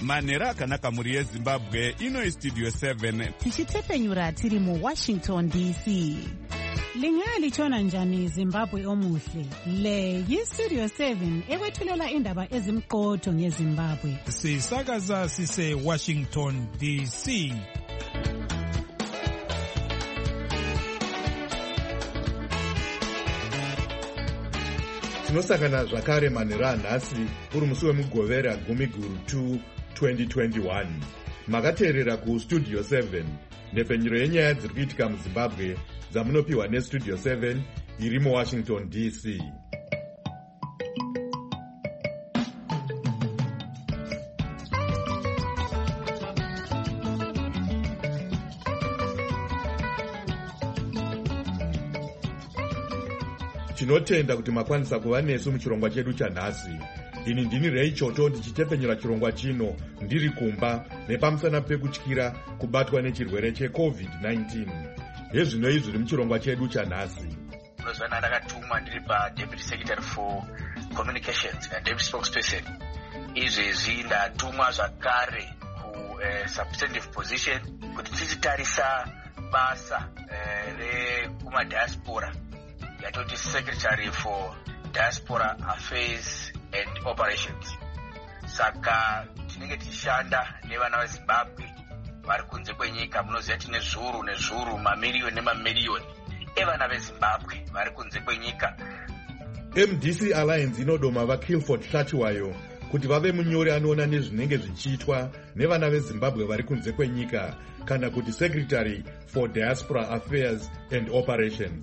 manhero akanaka mhuri yezimbabwe. Ino Studio 7 tichitepenyura tiri muWashington DC. Lingalitshona njani Zimbabwe omuhle? Le yiStudio 7 ekwethulela indaba ezimqotho ngeZimbabwe. Sisakaza sise Washington DC. Tinosangana zvakare manhero anhasi uri musi wemugovera 12 2021. Makateerera kuStudio 7, nhepfenyuro yenyaya dziri kuitika muZimbabwe dzamunopiwa neStudio 7 iri muWashington DC. Tinotenda kuti makwanisa kuva nesu muchirongwa chedu chanhasi. Ini ndini Ray Choto ndichitepenyura chirongwa chino ndiri kumba nepamusana pekutyira kubatwa nechirwere cheCovid-19. Hezvino zviri muchirongwa chedu chanhasi. Unozwana ndakatumwa ndiri paDeputy Secretary for Communications naDeputy Spokesperson. Izvezvi ndatumwa zvakare ku-substantive position kuti tichitarisa basa rekumadiaspora yatoti Secretary for Diaspora Affairs and Operations. Saka tinenge tichishanda nevana veZimbabwe vari kunze kwenyika. Munoziva tine zviuru mamiriyoni nemamiriyoni evana veZimbabwe vari kunze kwenyika. MDC Alliance inodoma vaKilford Hlatiwayo kuti vave munyori anoona nezvinenge zvichiitwa nevana veZimbabwe vari kunze kwenyika, kana kuti Secretary for Diaspora Affairs and Operations.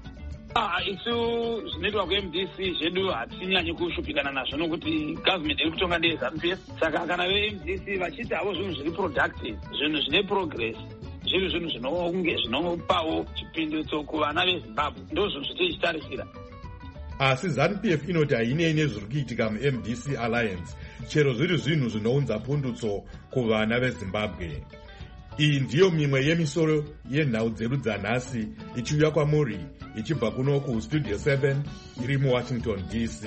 Isu zvinoitwa kuMDC zvedu hatinyanyi kushupikana nazvo nokuti government iri kutonga neZANU-PF. Saka kana veMDC vachiti havo zvinhu zviri productive, zvinhu zvine progress, zviri zvinhu zvinonge zvinopawo chipindutso kuvana veZimbabwe, ndozvinhu zvatichitarisira. Asi ZANU-PF inoti hainei nezviri kuitika muMDC Alliance, chero zviri zvinhu zvinounza pundutso kuvana veZimbabwe. Iyi ndiyo mimwe yemisoro yenhau dzedu dzanhasi ichiuya kwamuri ichibva kuno kuStudio 7 iri muWashington DC.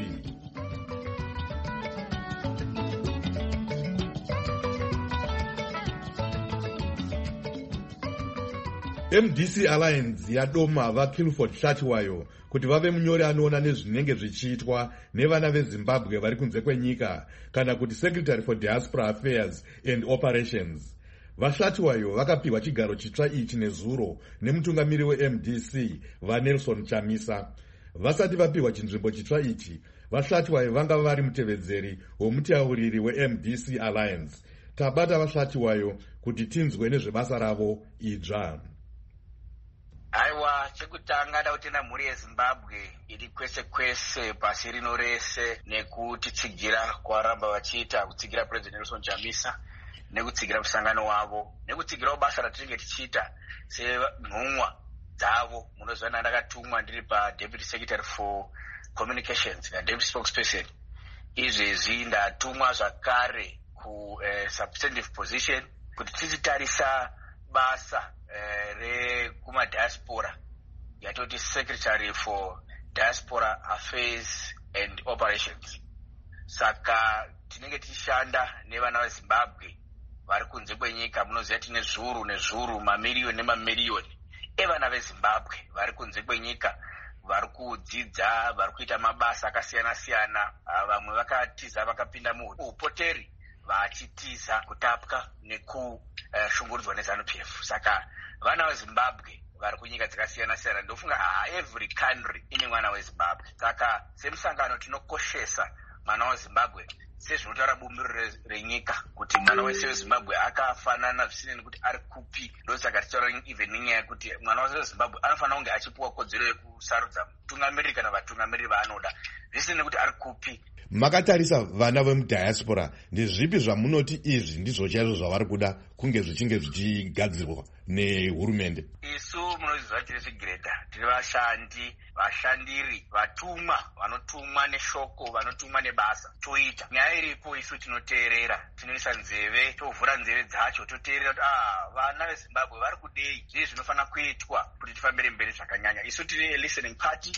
MDC Alliance yadoma vaKilford Hlatiwayo kuti vave munyori anoona nezvinenge zvichiitwa nevana veZimbabwe vari kunze kwenyika, kana kuti Secretary for Diaspora Affairs and Operations. VaHlatiwayo vakapiwa chigaro chitsva ichi nezuro nemutungamiri weMDC vaNelson Chamisa. Vasati vapiwa chinzvimbo chitsva ichi, vaHlatiwayo vanga vari mutevedzeri womutauriri weMDC Alliance. Tabata vaHlatiwayo kuti tinzwe nezvebasa ravo idzva. Aiwa, chekutanga dautenda mhuri yeZimbabwe iri kwese kwese pasi rino rese nekutitsigira kwaramba vachiita, kutsigira President Nelson Chamisa, nekutsigira musangano wavo, nekutsigirawo basa ratinenge tichiita senhumwa dzavo. Munozwana ndakatumwa ndiri paDeputy Secretary for Communications naDeputy Spokesperson. Izvezvi ndatumwa zvakare ku-substantive position kuti tichitarisa basa rekumadiaspora yatoti Secretary for Diaspora Affairs and Operations. Saka tinenge tichishanda nevana veZimbabwe vari kunze kwenyika. Munoziva tine zviuru mamiriyoni nemamiriyoni evana veZimbabwe vari kunze kwenyika, vari kudzidza, vari kuita mabasa akasiyana-siyana. Vamwe vakatiza vakapinda muupoteri vachitiza kutapwa nekushungurudzwa neZANU-PF. Saka vana veZimbabwe vari kunyika dzakasiyana-siyana, ndofunga every country ine mwana weZimbabwe. Saka semusangano tinokoshesa mwana weZimbabwe sezvinotaura bumbiro renyika kuti mwana wese weZimbabwe akafanana zvisinei nekuti ari kupi. Ndosaka tichitaura even nenyaya yekuti mwana wese weZimbabwe anofanira kunge achipiwa kodzero yekusarudza mutungamiriri kana vatungamiriri vaanoda zvisinei nekuti ari kupi. Makatarisa vana vemudiaspora, ndezvipi zvamunoti izvi ndizvo chaizvo zvavari kuda kunge zvichinge zvichigadzirwa nehurumende? Isu munoziva tiri zvigiredha, tiri vashandiri, vatumwa, vanotumwa neshoko, vanotumwa nebasa. Toita nyaya iripo, isu tinoteerera, tinoisa nzeve, tovhura nzeve dzacho, toteerera kuti vana veZimbabwe vari kudei, zvii zvinofanira kuitwa kuti tifambire mberi zvakanyanya. Isu tiri listening party,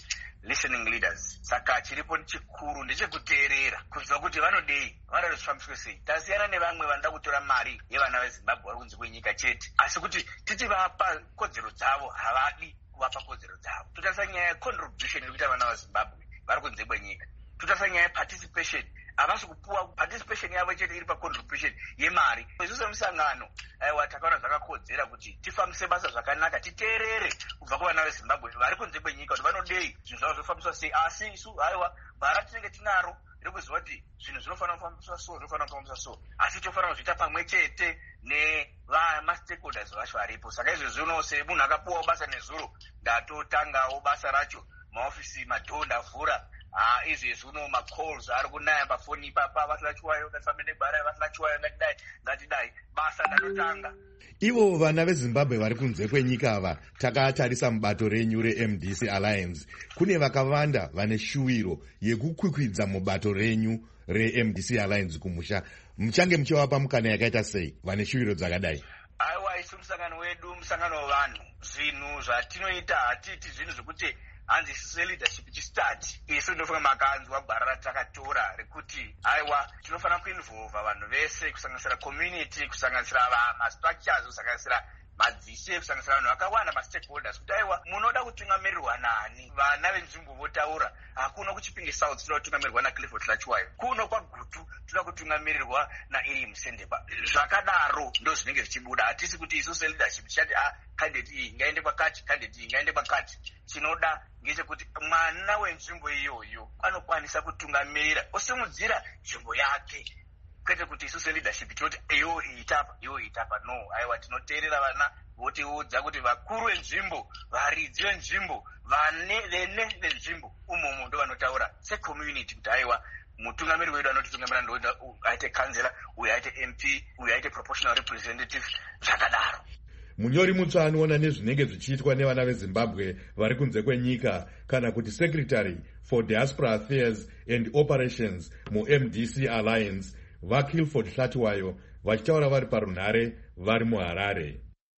listening leaders. Saka chiripo chikuru ndechekuteerera kunzwa kuti vanodei, vanoda zvifambiswe sei. Tasiyana nevamwe vanoda kutora mari yevana veZimbabwe vari kunze kwenyika chete, asi kuti tichivapa kodzero dzavo havadi kuvapa kodzero dzavo. Totarisa nyaya yecontribution iri kuita vana veZimbabwe vari kunze kwenyika. Totarisa nyaya yeparticipation, havasi kupuwa participation yavo chete iri pacontribution yemari. Isu semusangano takaona zvakakodzera kuti tifambise basa zvakanaka, titeerere kubva kuvana veZimbabwe vari kunze kwenyika kuti vanodei, zvinhu zvavo zvofambiswa sei. Asi isu haiwa bhara tinenge tinaro rekuziva kuti zvinhu zvinofanira kufambiswa so, zvinofanira kufambiswa so, asi tofanira kuzviita pamwe chete nemastakeholders vacho varipo. Saka izvezvi uno semunhu akapuwawo basa nezuro, ndatotangawo basa racho, maofisi madhoo ndavhura. Izvezvi uno macalls ari kunaya pafoni ipapa, vatlachiwayo ngatifambe negwara, vatlachiwayo ngatidai, basa ndatotanga. Ivo vana veZimbabwe vari kunze kwenyika ava takatarisa mubato renyu reMDC Alliance. Kune vakawanda vane shuwiro yekukwikwidza mubato renyu reMDC Alliance kumusha. Muchange muchivapa mukana yakaita sei vane shuwiro dzakadai? Aiwa, isu musangano wedu, musangano wevanhu, zvinhu zvatinoita hatiti zvinhu zvekuti hanzi isusu leadership chistati. Isu ndinofunga makanzwa gwara ratakatora rekuti aiwa tinofanira kuinvolva vanhu vese, kusanganisira community, kusanganisira mastructures, kusanganisira madzishe, kusanganisira vanhu vakawanda mastakeholders, kuti aiwa munoda kutungamirirwa nani. Vana venzvimbo votaura hakuna kuChipinge South toda kutungamirirwa naClifford Hlachiwayo, kuno kwaGutu toda kutungamirirwa naEri Musendepa. Zvakadaro ndo zvinenge zvichibuda. Hatisi kuti isusu leadership tichati candidate iyi ngaende kwakati, candidate iyi ngaende kwakati. Chinoda ngechekuti mwana wenzvimbo iyoyo anokwanisa kutungamirira, osimudzira nzvimbo yake, kwete kuti isusu leadership tinoti iyo itapa. No, aiwa tinoteerera vana votiudza kuti vakuru venzvimbo, varidzi venzvimbo, vene venzvimbo umomo ndo vanotaura secommunity kuti aiwa mutungamiri wedu anotitungamira ndoenda aite kansela, uyu aite MP, uyu aite proportional representative, zvakadaro. Munyori mutsva anoona nezvinenge zvichiitwa nevana veZimbabwe vari kunze kwenyika kana kuti Secretary for Diaspora Affairs and Operations muMDC Alliance, vaClifford Hlachiwayo, vachitaura vari parunhare vari muHarare.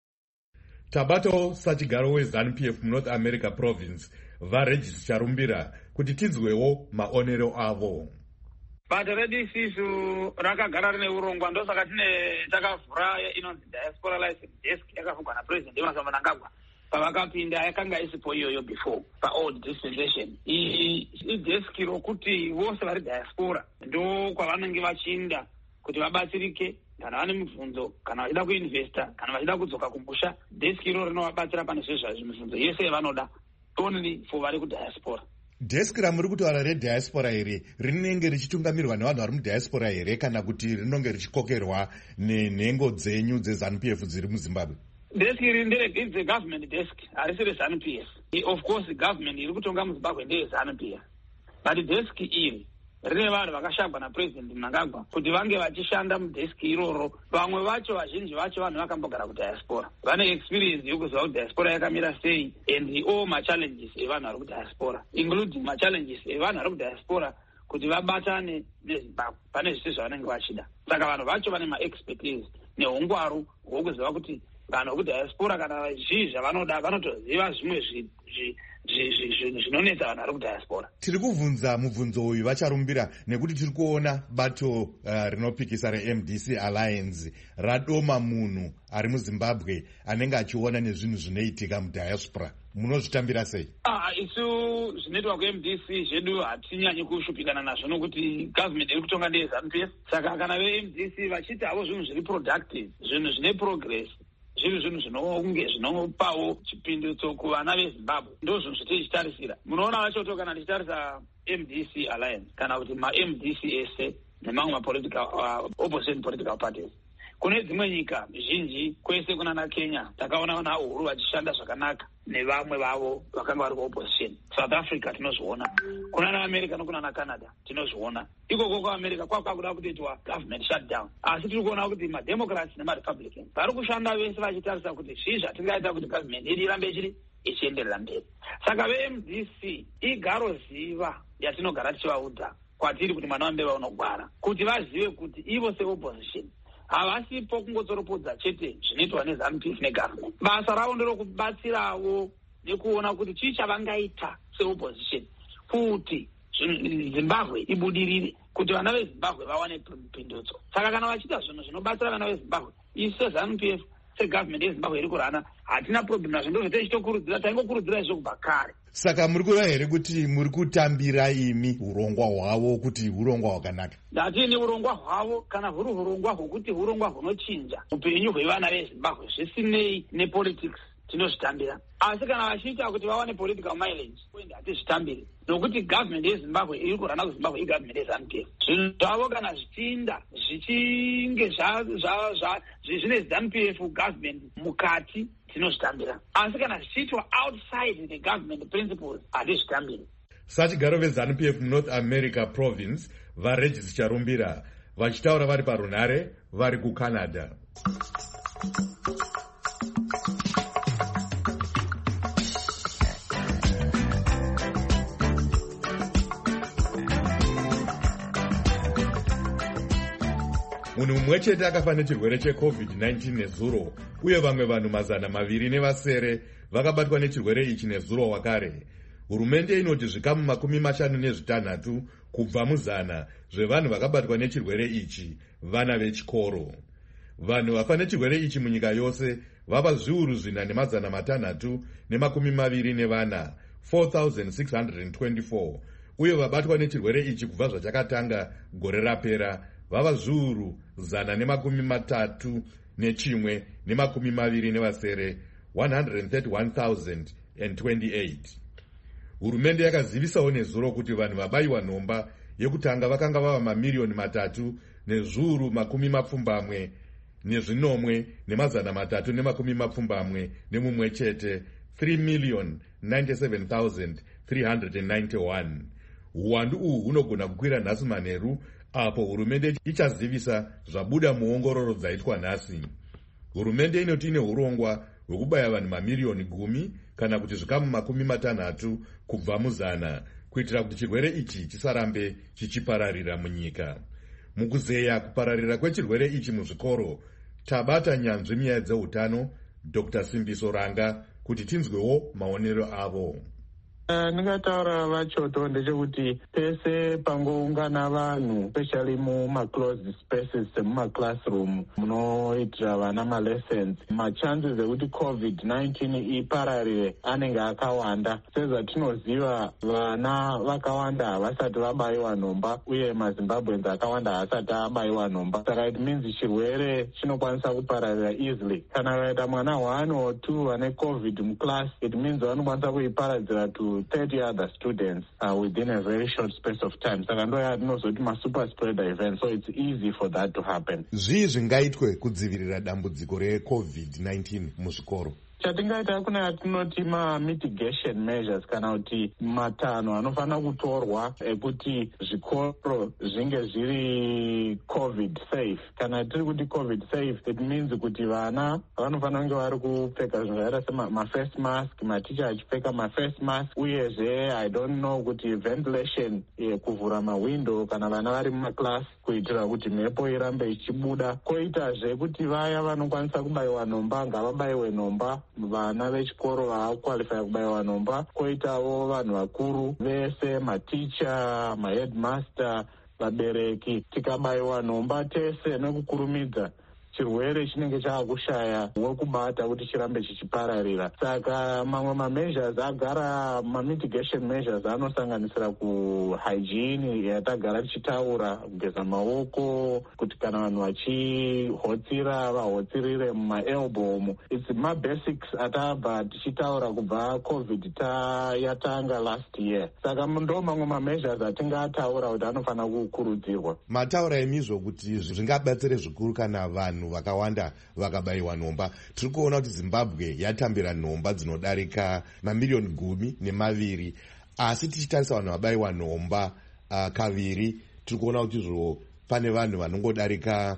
Tabatawo sachigaro weZANU-PF muNorth America Province vaRegis Charumbira kuti tinzwewo maonero avo. Bato redu isisu rakagara rine urongwa, ndosaka takavhura inonzi Diaspora License Desk yakavhurwa naPresident Emerson Mnangagwa. Pavakapinda yakanga isipo iyoyo before paold dispensation. Idesk rokuti vose vari diaspora ndo kwavanenge vachiinda kuti vabatsirike kana vane mibvunzo, kana vachida kuinvesta, kana vachida kudzoka kumusha. Desk iro rinovabatsira pane zvezvazvi mibvunzo yese yavanoda, only for vari kudiaspora. Desk ramuri kutaura rediaspora here rinenge richitungamirirwa nevanhu vari mudiaspora here kana kuti rinonge richikokerwa nenhengo dzenyu dzeZANU-PF dziri muZimbabwe? Desk iri ndere government desk, harisi reZANU-PF. Of course government iri kutonga muZimbabwe ndeye ZANU-PF, but desk iri rine vanhu vakashagwa naPresident Mnangagwa kuti vange vachishanda mudesk iroro. Vamwe vacho, vazhinji vacho vanhu vakambogara kudiaspora, vane experience yokuziva kuti diaspora yakamira sei and all machallenges evanhu vari kudiaspora, including machallenges evanhu vari kudiaspora kuti vabatane neZimbabwe pane zvese zvavanenge vachida. Saka vanhu vacho vane maexpertise neungwaru hwokuziva kuti vanhu vekudiaspora kana zvii zvavanoda vanotoziva zvimwe zvinonetsa vanhu vari kudiaspora. Tiri kubvunza mubvunzo uyu vacharumbira nekuti tiri kuona bato rinopikisa reMDC Alliance radoma munhu ari muZimbabwe anenge achiona nezvinhu zvinoitika mudiaspora. Munozvitambira sei? Isu zvinoitwa kuMDC zvedu hatinyanyi kushupikana nazvo nokuti government iri kutonga neyeZANU-PF. Saka kana veMDC vachiti havo zvinhu zviri productive, zvinhu zvine progress, zvinhu zvinopawo chipindutso kuvana veZimbabwe, ndo zvinhu zvatichitarisira. Munoona vachoto kana tichitarisa MDC Alliance kana kuti maMDC ese nemamwe opposition political parties, kune dzimwe nyika zhinji kwese kunana Kenya takaona vana uhuru vachishanda zvakanaka nevamwe vavo vakanga vari kuopposition. South Africa tinozviona, kunana America nokunana Canada tinozviona. Ikoko kuAmerica kwakuda kutoitwa government shutdown, asi tiri kuona kuti maDemocrats nemaRepublicans vari kushanda vese vachitarisa kuti zvii zvatingaita kuti government yedu irambe ichienderera mberi. Saka veMDC igaro ziva yatinogara tichivaudza kwatiri kuti mwana wambeva unogwara, kuti vazive kuti ivo seopposition havasipo kungotsoropodza chete zvinoitwa neZANU-PF negovernment. Basa ravo nderokubatsirawo nekuona kuti chii chavangaita seopposition kuti Zimbabwe ibudirire, kuti vana veZimbabwe vawane pindutso. Saka kana vachiita zvinhu zvinobatsira vana veZimbabwe, isu seZANU-PF segovernment yeZimbabwe iri kurana hatina problem nazvo, ndozvo tichitokurudzira, taingokurudzira izvo kubva kare. Saka muri kuva here kuti muri kutambira imi urongwa hwavo kuti urongwa hwakanaka? Ndatini urongwa hwavo kana huri urongwa hwokuti urongwa hunochinja upenyu hwevana veZimbabwe zvisinei nepolitics tinozvitambira. Asi kana vachiita kuti vawane political mileage hatizvitambiri, nokuti government yeZimbabwe iri kurana kuZimbabwe igovernment yeZANU-PF. Zvinhu zvavo kana zvichinda zvichinge zvine ZANU-PF government mukati tinozvitambira, asi kana zvichiitwa outside the government principles hatizvitambiri. Sachigaro veZANU-PF muNorth America province vaRegis Charumbira vachitaura vari parunhare vari kuCanada. Munhu mumwe chete akafa nechirwere cheCovid-19 nezuro, uye vamwe vanhu 207 vakabatwa nechirwere ichi nezuro wakare. Hurumende inoti zvikamu 56 kubva mu100 zvevanhu vakabatwa nechirwere ichi vana vechikoro. Vanhu vafa nechirwere ichi munyika yose vava 4,624 4,624, uye vabatwa nechirwere ichi kubva zvachakatanga gore rapera vava 131,128. Hurumende yakazivisawo nezuro kuti vanhu vabayiwa nhomba yekutanga vakanga vava 3,370,371 chete, 3,097,391. Uwandu uhu hunogona kukwira nhasi manheru apo hurumende ichazivisa zvabuda muongororo dzaitwa nhasi. Hurumende inoti ine urongwa hwekubaya vanhu 10,000,000 kana kuti zvikamu 60 kubva mu100 kuitira kuti chirwere ichi chisarambe chichipararira munyika. Mukuzeya kupararira kwechirwere ichi muzvikoro, tabata nyanzvi munyaya dzeutano Dr. Simbiso Ranga kuti tinzwewo maonero avo. Ndingataura vachoto ndechekuti pese pangoungana vanhu, especially mumaclosed spaces semumaclassroom munoitira vana malessons, machances ekuti COVID-19 ipararire anenge akawanda. Sezvatinoziva vana vakawanda havasati vabayiwa nhomba, uye maZimbabweans akawanda haasati abayiwa nhomba. Saka it means chirwere chinokwanisa kupararira easily. Kana vaita mwana 1 or 2 vane COVID muclass, it means vanokwanisa kuiparadzira to 30 other students within a very short space of time. Saka ndo yatinozoti super spreader event, so it's easy for that to happen. Zvii zvingaitwe kudzivirira dambudziko reCovid-19 muzvikoro? Chatingaita kune yatinoti mitigation measures, kana kuti matanho anofanira kutorwa ekuti zvikoro zvinge zviri COVID safe. Kana tiri kuti COVID safe, it means kuti vana vanofanira kunge vari kupfeka zvakaita sema-face mask, maticha achipfeka ma-face mask, uyezve I don't know kuti ventilation, kuvhura mawindow kana vana vari mumaclass kuitira kuti mhepo irambe ichibuda. Koitazve kuti vaya vanokwanisa kubayiwa nhomba ngavabayiwe nhomba, vana vechikoro vaakukwalifya kubayiwa nhomba. Koitawo vanhu vakuru vese, maticha, maheadmaster, vabereki, tikabayiwa nhomba tese nekukurumidza, chirwere chinenge chaakushaya wekubata kuti chirambe chichipararira. Saka mamwe mameasures agara, mitigation measures anosanganisira kuhygiene yatagara tichitaura, kugeza maoko, kuti kana vanhu vachihotsira vahotsirire mumaelbow. It's mabasics atabva tichitaura kubva COVID yatanga last year. Saka ndo mamwe mameasures atingataura kuti anofanira kukurudzirwa. Mataura emizvo kuti zvingabatsire zvikuru kana vanhu vakawanda vakabayiwa nhomba. Tiri kuona kuti Zimbabwe yatambira nhomba dzinodarika 10,2 asi tichitarisa vanhu vabayiwa nhomba kaviri, tiri kuona kuti zvo pane vanhu vanongodarika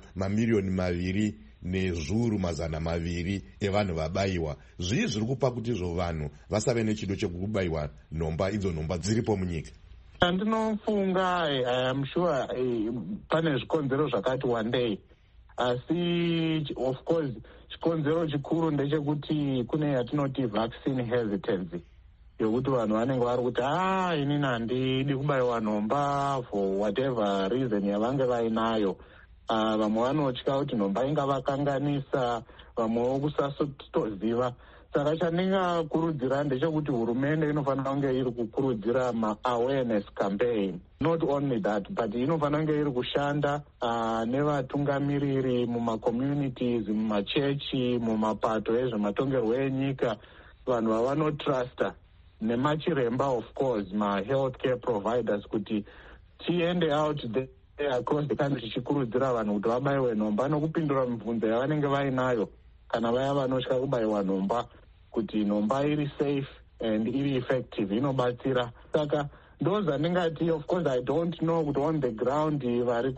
2,200,000 evanhu vabayiwa. Zvii zviri kupa kuti zvo vanhu vasave nechido chekubayiwa nhomba, idzo nhomba dziripo munyika? Ndinofunga I am sure pane zvikonzero zvakati wandei, asi of course chikonzero chikuru ndechekuti kune yatinoti vaccine hesitancy. yokuti vanhu vanenge vari kuti inini handidi kubayiwa nhomba for whatever reason yavange vainayo. Vamwe vanotya kuti nhomba ingavakanganisa, vamwewo kusatoziva. Saka chandingakurudzira ndechekuti hurumende inofanira kunge iri kukurudzira ma-awareness campaign. Not only that, but inofanira kunge iri kushanda nevatungamiriri muma-communities, mumachechi, mumapato ezvematongerwo enyika, vanhu vavanotrasta, nemachiremba of course, ma-healthcare providers, kuti tiende out there across the country tichikurudzira vanhu kuti vabayiwe nhomba nokupindura mibvunzo yavanenge vainayo kana vaya vanotya kubayiwa nhomba, kuti nhomba iri safe and iri effective inobatsira. Saka those andingati, of course I don't know kuti on the ground vari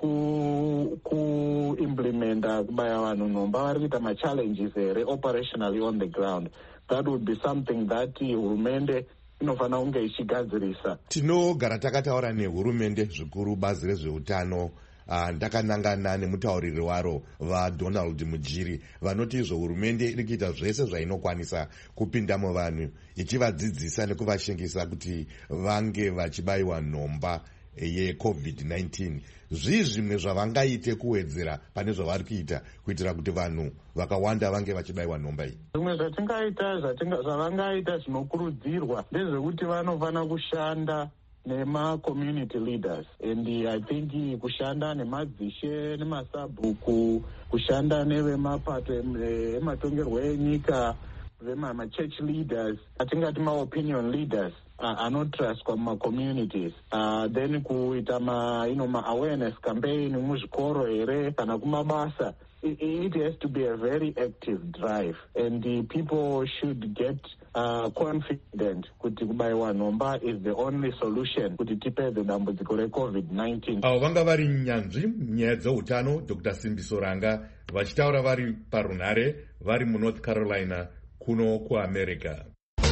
ku-implementa kubaya vanhu nhomba vari kuita ma-challenges here operationally on the ground. That would be something that hurumende inofanira kunge ichigadzirisa. Tinogara takataura nehurumende zvikuru bazi rezveutano. Ndakanangana nemutauriri waro vaDonald Mujiri vanoti izvo hurumende iri kuita zvese zvainokwanisa kupindamo vanhu ichivadzidzisa nekuvashingisa kuti vange vachibayiwa nhomba yeCovid-19. Zvimwe zvavangaite kuwedzera pane zvavari kuita kuitira kuti vanhu vakawanda vange vachibayiwa nhomba iyi. Zvimwe zvavangaita zvinokurudzirwa ndezvekuti vanofanira kushanda nema-community leaders, and I think kushanda nemadzishe nemasabhuku, kushanda nevemapato ematongerwo enyika, vema-church leaders, atingati ma-opinion leaders anotrustwa muma-communities, then kuita ma-awareness campaign muzvikoro here kana kumabasa. It has to be a very active drive, and the people should get confident kuti kubayiwa nhomba is the only solution kuti tipedze dambudziko reCovid-19. Avo vanga vari nyanzvi munyaya dzeutano Dr. Simbiso Ranga vachitaura vari parunhare vari muNorth Carolina kuno kuAmerica.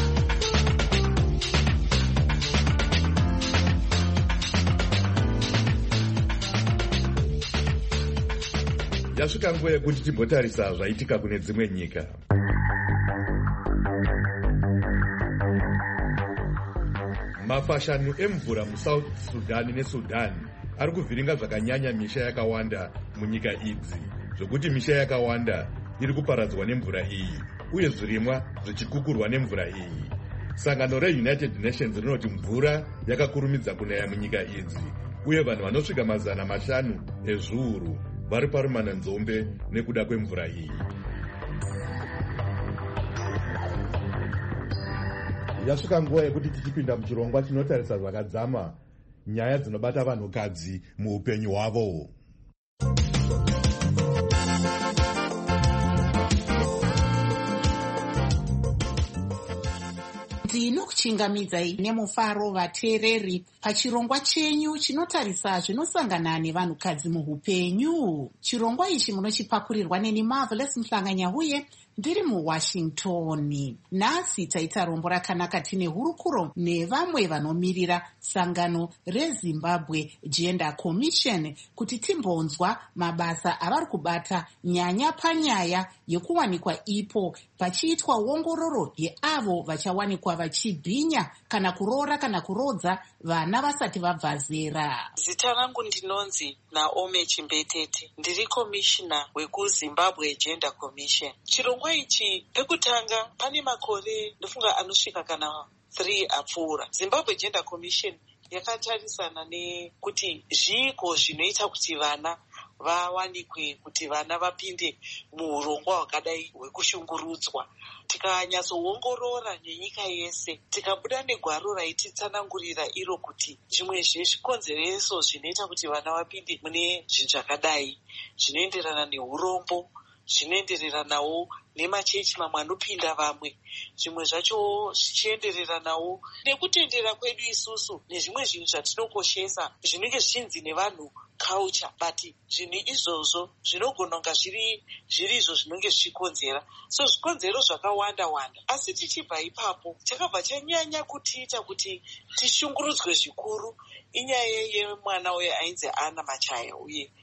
Yasvika nguva yekuti timbotarisa zvaitika kune dzimwe nyika. Mafashanu emvura muSouth Sudan neSudan ari kuvhiringa zvakanyanya misha yakawanda munyika idzi, zvokuti misha yakawanda iri kuparadzwa nemvura iyi uye zvirimwa zvichikukurwa nemvura iyi. Sangano reUnited Nations rinoti mvura yakakurumidza kunaya munyika idzi uye vanhu vanosvika 500 ezviuru vari parumana nzombe nekuda kwemvura iyi. Yasvika nguva yekuti tichipinda muchirongwa chinotarisa zvakadzama nyaya dzinobata vanhukadzi muupenyu hwavo. Ndinokuchingamidzai nemufaro vateereri pachirongwa chenyu chinotarisa zvinosangana nevanhukadzi muhupenyu. Chirongwa ichi munochipakurirwa neni Marvelous Mhlanganya uye ndiri muWashington. Nhasi taita rombo rakanaka tine hurukuro nevamwe vanomirira sangano reZimbabwe Gender Commission kuti timbonzwa mabasa avari kubata nyanya panyaya yekuwanikwa ipo pachiitwa ongororo yeavo vachawanikwa vachibhinya kana kuroora kana kurodza vana vasati vabva zera. Zita rangu ndinonzi Naomi Chimbetete, ndiri komishina wekuZimbabwe Gender Commission. Chirongwa ichi pekutanga pane makore ndofunga anosvika kana 3 apfuura. Zimbabwe Gender Commission yakatarisana nekuti zviiko zvinoita kuti vana vawanikwe, kuti vana vapinde muurongwa hwakadai hwekushungurudzwa. Tikanyatsoongorora nenyika yese, tikabuda negwaro raititsanangurira iro kuti zvimwe zvezvikonzereso zvinoita kuti vana vapinde mune zvinhu zvakadai zvinoenderana neurombo, zvinoendereranawo nemachechi mamwe anopinda vamwe, zvimwe zvacho zvichiendereranawo nekutendera kwedu isusu nezvimwe zvinhu zvatinokoshesa zvinenge zvichinzi nevanhu culture, but zvinhu izvozvo zvinogona kunga zviri izvo zvinenge zvichikonzera. So zvikonzero zvakawanda wanda, asi tichibva ipapo chakabva chanyanya kutiita kuti tishungurudzwe zvikuru inyaya yemwana uyo ainzi Ana Machaya. Uye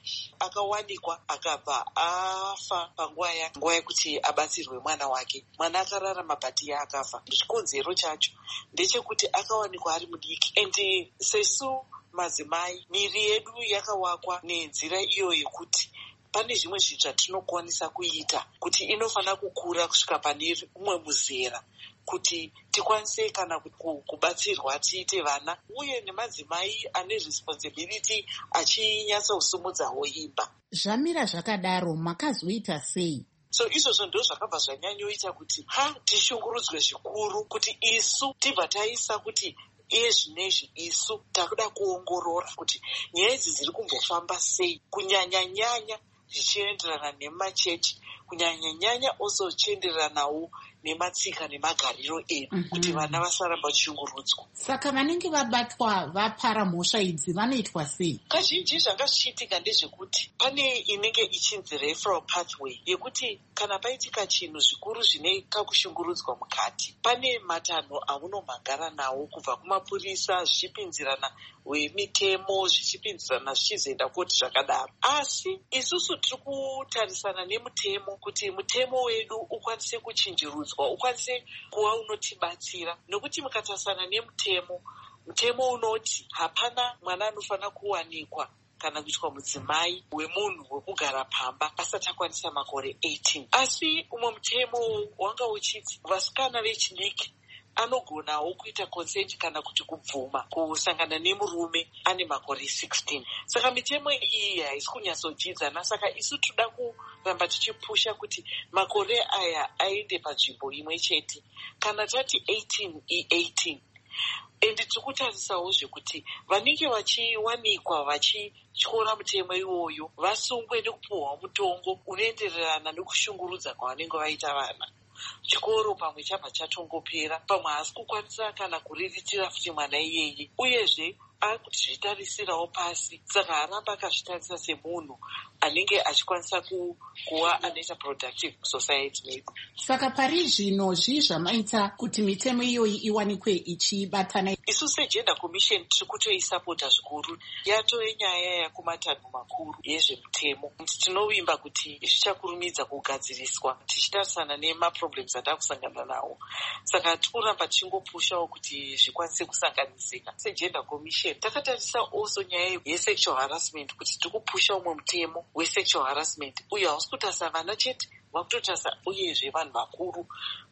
akawanikwa akabva afa panguva yekuti abatsirwe mwana wake. Mwana akararama bhati akafa. Chikonzero chacho ndechekuti akawanikwa ari mudiki. And sesu madzimai, miri yedu yakawakwa nenzira iyo yekuti pane zvimwe zvinhu zvatinokwanisa kuita kuti inofana kukura kusvika pane umwe muzera kuti tikwanise kana kubatsirwa tiite vana, uye nemadzimai ane responsibility achinyatsosimudzawo imba. Zvamira zvakadaro, makazoita sei? So izvozvo ndo zvakabva zvanyanyoita kuti tishungurudzwe zvikuru kuti isu tibva taisa kuti iye zvinezvi isu takuda kuongorora kuti nyaya idzi dziri kumbofamba sei, kunyanya-nyanya zvichienderana nemachechi, kunyanya-nyanya also chienderanawo nematsika nemagariro edu, kuti vana vasaramba vachishungurudzwa. Saka vanenge vabatwa vapara mhosva idzi vanoitwa sei? Kazhinji zvanga zvichiitika ndezvekuti pane inenge ichinzi referral pathway yekuti kana paitika chinhu zvikuru zvine kakushungurudzwa mukati, pane matanho aunomhangara nawo kubva kumapurisa zvichipinzirana wemitemo zvichipinzirana zvichizoenda koti zvakadaro. Asi isusu tiri kutarisana nemutemo kuti mutemo wedu ukwanise kuchinjirudzwa, ukwanise kuva unotibatsira, nokuti mukatarisana nemutemo, mutemo unoti hapana mwana anofanira kuwanikwa kana kuitwa mudzimai wemunhu wekugara pamba asati akwanisa makore 18. Asi umwe mutemo wanga uchiti vasikana vechidiki anogonawo kuita consent kana kuti kubvuma kusangana nemurume ane makore 16. Saka mitemo iyi haisi kunyatsodzidzana. Saka isu toda kuramba tichipusha kuti makore aya aende panzvimbo imwe chete. Kana tati 18 i18. Endi tiri kutarisawo zvekuti vanenge vachiwanikwa vachityora mutemo iwoyo vasungwe nekupuhwa mutongo unoendererana nekushungurudza kwavanenge vaita vana. Chikoro pamwe chabva chatongopera, pamwe haasi kukwanisa kana kuriritira futi mwana iyeye, uyezve ari kutizvitarisirawo pasi. Saka aramba akazvitarisa semunhu anenge achikwanisa kuva anoita productive society medu. Saka pari zvino zvii zvamaita kuti mitemo iyoyi iwanikwe ichibatana? Isu seGender Commission tiri kutoisapota zvikuru. Yatove nyaya yakumatanho makuru yezvemutemo. Tinovimba kuti zvichakurumidza kugadziriswa tichitarisana nemaproblems atakusangana nawo. Saka tiri kuramba tichingopushawo kuti zvikwanise kusanganisika. SeGender Commission takatarisa also nyaya yesexual harassment kuti tiri kupusha umwe mutemo wesexual harassment. Uye hausi kutarisa vana chete, wakutotarisa uyezve vanhu vakuru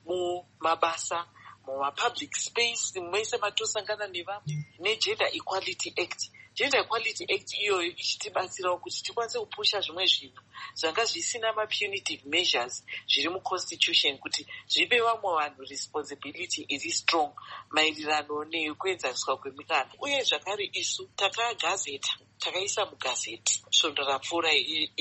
mumabasa, mumapublic space, mese matosangana nevamwe, neGender Equality Act. Gender Equality Act iyoyo ichitibatsirawo kuti tikwanise kupusha zvimwe zvinhu zvanga zvisina mapunitive measures zviri muconstitution kuti zvipe vamwe vanhu responsibility iri strong maererano nekuenzaniswa kwemikana. Uye zvakare isu takagazeta, takaisa mugazeti svondo rapfuura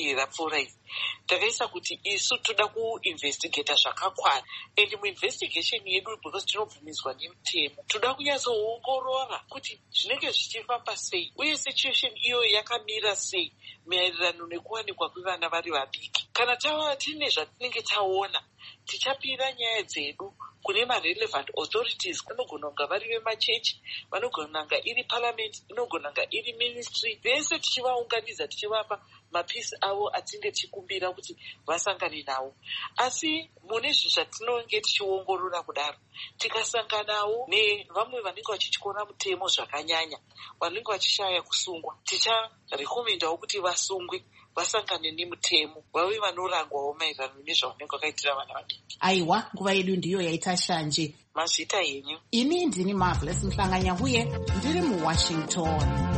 iri takaisa kuti isu toda kuinvestigata zvakakwana, and muinvestigation yedu because tinobvumidzwa nemutemo toda kunyatsoongorora kuti zvinenge zvichifamba sei uye situation iyoyo yakamira sei maererano nekuwanikwa kwevana vari vadiki. Kana tava tine zvatinenge taona, tichapira nyaya dzedu kune marelevant authorities. Vanogona kunga vari vemachechi, vanogona kunga iri parliament, inogona kunga iri ministry. Vese tichivaunganidza tichivapa mapisi avo atinge tichikumbira kuti vasangane nawo. Asi mune zvinhu zvatinonge tichiongorora kudaro, tikasanganawo nevamwe vanenge vachityora mutemo zvakanyanya, vanenge vachishaya kusungwa, ticharekomendawo kuti vasungwe, vasangane nemutemo, vave vanorangwawo maererano nezvavanenge vakaitira vana vadiki. Aiwa, nguva yedu ndiyo yaita shanje. Mazita yenyu. Ini ndini Marvelous Mhlanganya huye ndiri muWashington.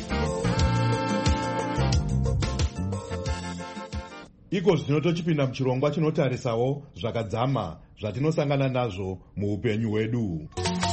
Iko zvino tochipinda muchirongwa chinotarisawo zvakadzama zvatinosangana nazvo muupenyu hwedu.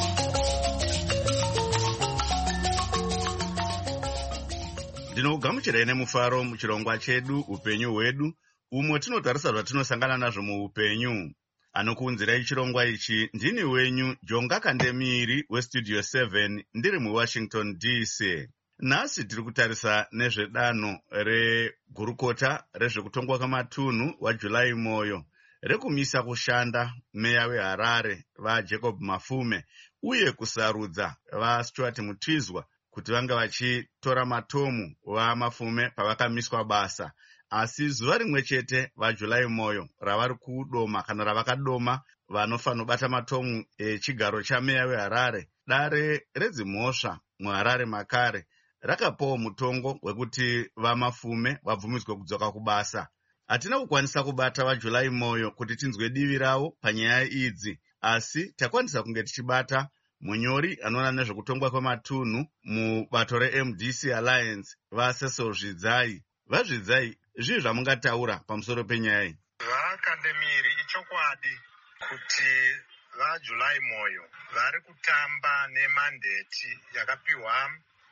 Ndinogamuchirai nemufaro muchirongwa chedu upenyu hwedu, umwe tinotarisa zvatinosangana nazvo muupenyu. Anokuunzirai chirongwa ichi ndini wenyu Jonga Kandemiri weStudio 7 ndiri muWashington DC. Nhasi tiri kutarisa nezvedanho regurukota rezvekutongwa kwamatunhu waJuly Moyo rekumisa kushanda meya weHarare vaJacob Mafume uye kusarudza vaStuart Mutizwa kuti vange vachitora matomu vamafume pavakamiswa basa. Asi zuva rimwe chete vaJuly Moyo ravari kudoma kana ravakadoma vanofanira kubata matomu echigaro chameya weHarare, dare redzimhosva muHarare makare rakapawo mutongo wekuti vamafume vabvumidzwe kudzoka kubasa. Hatina kukwanisa kubata vaJuly Moyo kuti tinzwe divi ravo panyaya idzi, asi takwanisa kunge tichibata munyori anoona nezvekutongwa kwematunhu mubato reMDC Alliance vaCecil Zvidzai. VaZvidzai, zvii zvamungataura pamusoro penyaya iyi? Vakandemiri ichokwadi kuti vaJuly Moyo vari kutamba nemandeti yakapiwa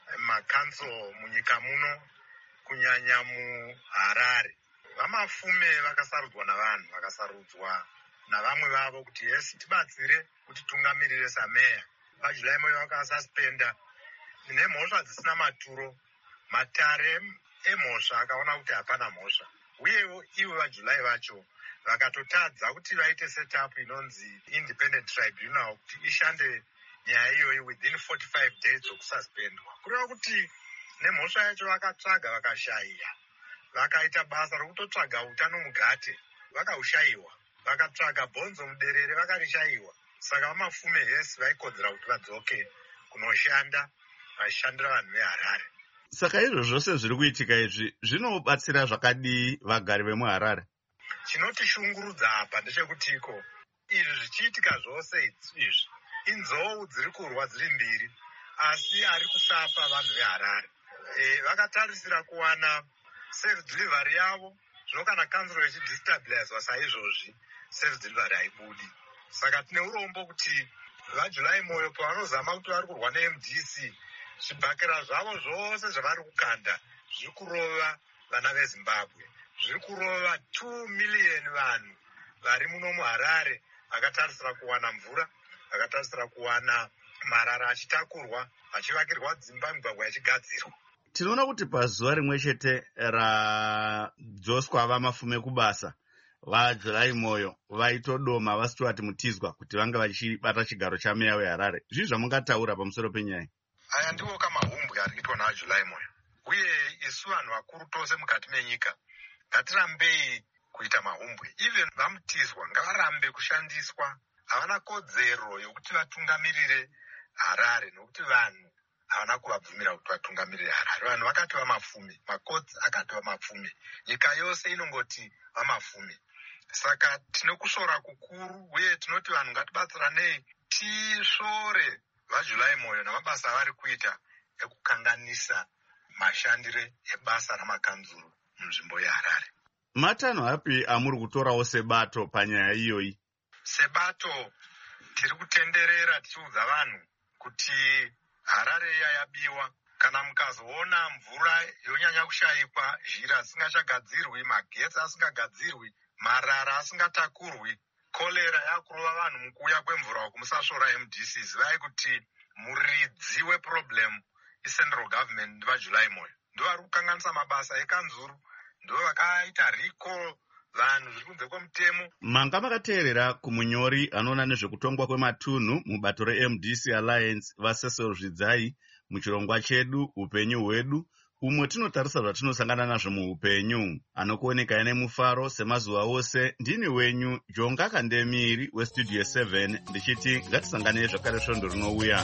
makanso munyika muno, kunyanya muHarare. Vamafume vakasarudzwa navanhu, vakasarudzwa navamwe vavo kuti yes tibatsire kuti tungamirire sameya. vaJuly Moyo vakasuspenda nemhosva dzisina maturo. Matare emhosva akaona kuti hapana mhosva, uyewo ivo vaJuly vacho vakatotadza kuti vaite setup inonzi independent tribunal kuti ishande nyaya iyoyi within 45 days dzokususpendwa. Kureva kuti nemhosva yacho vakatsvaga vakashaya, vakaita basa rokutotsvaga utano mugate vakaushayiwa, vakatsvaga bhonzo muderere vakarishayiwa. Saka vamafume hesi vaikodzera kuti vadzoke kunoshanda vachishandira vanhu veHarare. Saka izvo zvose zviri kuitika izvi zvinobatsira zvakadii vagari vemuHarare? Chinotishungurudza apa ndechekutiko izvi zvichiitika zvose izvi inzou dziri kurwa dziri mbiri, asi ari kusafa vanhu veHarare. Vakatarisira kuwana self delivery yavo, zvino kana kanzuro ichidestabilizwa saizvozvi self delivery haibudi. Saka tine urombo kuti vaJuly Moyo pavanozama kuti vari kurwa neMDC, zvibhakera zvavo zvose zvavari kukanda zviri kurova vana veZimbabwe, zviri kurova 2 million vanhu vari muno muHarare vakatarisira kuwana mvura, vakatarisira kuwana marara achitakurwa, achivakirwa dzimba, migwagwa yachigadzirwa. Tinoona kuti pazuva rimwe chete radzoswa vamafume kubasa, vaJuly Moyo vaitodoma vaStuart Mutizwa kuti vange vachibata chigaro chameya weHarare. Zvii zvamungataura pamusoro penyaya? Aya ndiwo kamahumbwe ari kuitwa naVaJuly Moyo, uye isu vanhu vakuru tose mukati menyika ngatirambei kuita mahumbwe. Even vaMutizwa ngavarambe kushandiswa, havana kodzero yokuti vatungamirire Harare nokuti vanhu havana kuvabvumira kuti vatungamirire Harare. Vanhu vakati vamafume, makodzi akati vamafume, nyika yose inongoti vamafume. Saka tine kusora kukuru, uye tinoti vanhu ngatibatsiranei tisvore vaJuly Moyo namabasa avari kuita ekukanganisa mashandire ebasa ramakanzuru munzvimbo yeHarare. Matanho api amuri kutorawo sebato panyaya iyoyi? Sebato tiri kutenderera tichiudza vanhu kuti Harare yabiwa. Kana mukazoona mvura yonyanya kushayikwa, zhira asingachagadzirwi, magetsi asingagadzirwi, marara asingatakurwi, kolera yakurova vanhu mukuuya kwemvura uku musasvora MDC, zivai kuti muridzi weproblem iCentral Government vaJuly Moyo. Ndo vari kukanganisa mabasa ekanzuru, ndo vakaita riko vanhu zviri kunze kwemutemo. Manga makateerera kumunyori anoona nezvekutongwa kwematunhu mubato reMDC Alliance vaCecil Zvidzai muchirongwa chedu upenyu hwedu, umwe tinotarisa zvatinosangana nazvo muupenyu. Anokuoneka nemufaro semazuva ose, ndini wenyu Jonga Kandemiri weStudio 7 ndichiti ngatisangane zvakare svondo rinouya.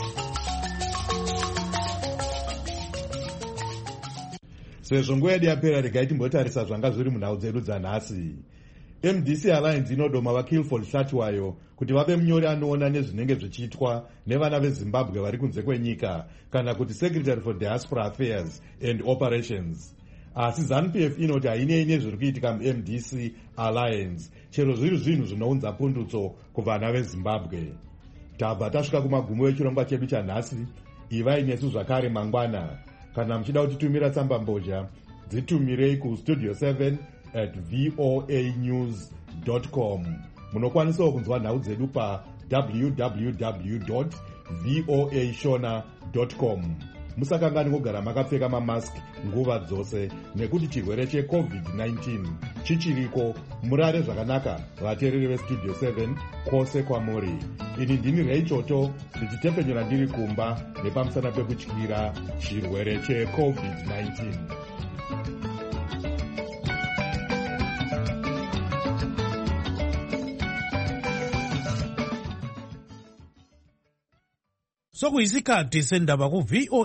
Sezvo nguva yedu yapera, regai timbotarisa zvanga zviri munhau dzedu dzanhasi. MDC Alliance inodoma vaKilford Hlatshwayo kuti vave munyori anoona nezvinenge zvichiitwa nevana veZimbabwe vari kunze kwenyika, kana kuti Secretary for Diaspora Affairs and Operations. Asi ZANU-PF inoti hainei nezviri kuitika muMDC Alliance, chero zviri zvinhu zvinounza pundutso kuvana veZimbabwe. Tabva tasvika kumagumo echirongwa chedu chanhasi. Ivai nesu zvakare mangwana. Kana muchida kutitumira tsamba mbozha, dzitumirei kustudio7@voanews.com. Munokwanisawo kunzwa nhau dzedu pa www.voashona.com. musakangani kugara makapfeka mamaski nguva dzose nekuti chirwere cheCovid-19 chichiriko. Murare zvakanaka vateereri vestudio 7 kwose kwamuri. Ini ndini Reichoto ndichitepenyura ndiri kumba nepamusana pekutyira chirwere cheCovid-19. Sokuyisikhathi sendaba ku VOA